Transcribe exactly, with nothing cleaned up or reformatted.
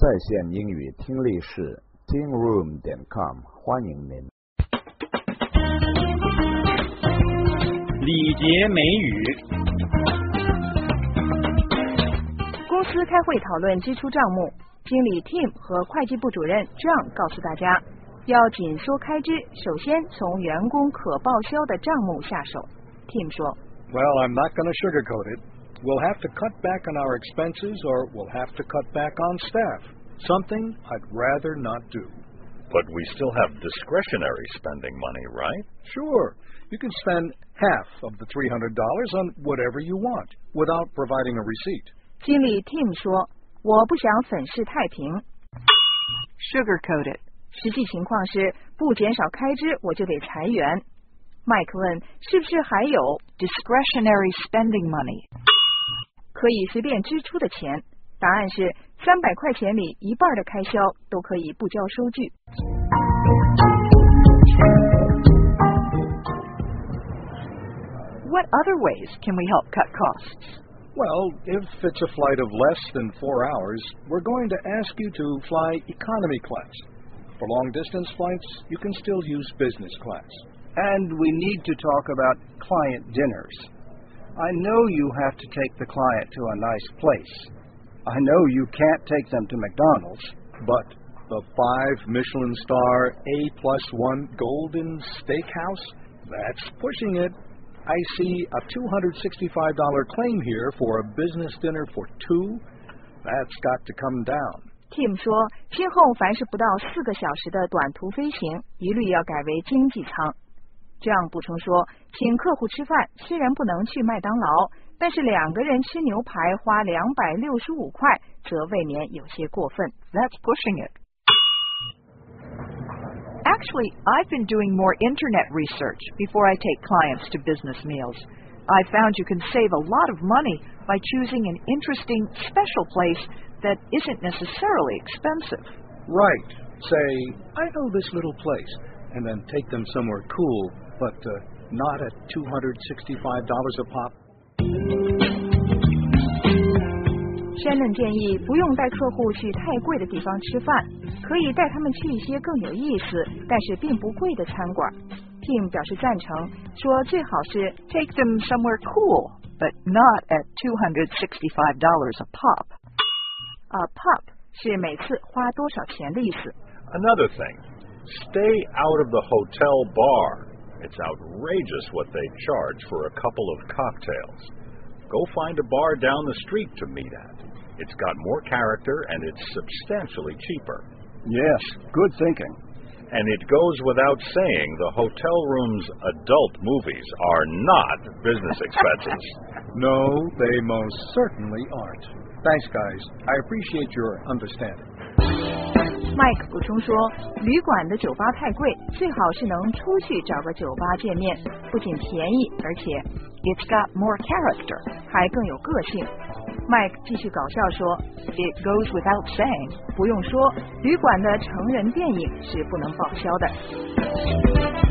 在线英语听力室 听 room 点 com 欢迎您。 礼节美语。 公司开会讨论支出账目，经理 Tim 和会计部主任 John 告诉大家，要紧缩开支，首先从员工可报销的账目下手。Tim 说 Well, I'm not going to sugarcoat it. We'll have to cut back on our expenses or we'll have to cut back on staff. Something I'd rather not do. But we still have discretionary spending money, right? Sure. You can spend half of the three hundred dollars on whatever you want without providing a receipt. 经理 Tim 说，我不想粉饰太平 Sugarcoat it. 实际情况是不减少开支我就得裁员。麦克问是不是还有 Discretionary spending money. 可以随便支出的钱？答案是三百块钱里一半的开销都可以不交收据。 What other ways can we help cut costs? Well, if it's a flight of less than four hours, we're going to ask you to fly economy class. For long-distance flights, you can still use business class. And we need to talk about client dinners. I know you have to take the client to a nice place. I know you can't take them to McDonald's. But the five Michelin star A plus one Golden Steakhouse? That's pushing it. I see a two hundred sixty-five dollars claim here for a business dinner for two. That's got to come down. Tim 说，今后凡是不到四个小时的短途飞行，一律要改为经济舱。这样补充说，请客户吃饭虽然不能去麦当劳，但是两个人吃牛排花两百六十五块，则未免有些过分。 That's pushing it. Actually, I've been doing more internet research before I take clients to business meals. I found you can save a lot of money by choosing an interesting, special place that isn't necessarily expensive. Right. Say, I know this little place, and then take them somewhere cool, but uh, not at two hundred sixty-five dollars a pop. Shannon 建议不用带客户去太贵的地方吃饭，可以带他们去一些更有意思但是并不贵的餐馆。Tim 表示赞成，说最好是 Take them somewhere cool, but not at two hundred sixty-five dollars a pop. A pop 是每次花多少钱的意思。 Another thing, stay out of the hotel bar. It's outrageous what they charge for a couple of cocktails. Go find a bar down the street to meet at. It's got more character and it's substantially cheaper. Yes, good thinking. And it goes without saying the hotel room's adult movies are not business expenses. No, they most certainly aren't. Thanks, guys. I appreciate your understanding. Mike 补充说，旅馆的酒吧太贵，最好是能出去找个酒吧见面，不仅便宜，而且 It's got more character. 还更有个性。Mike 继续搞笑说 It goes without saying. 不用说，旅馆的成人电影是不能报销的。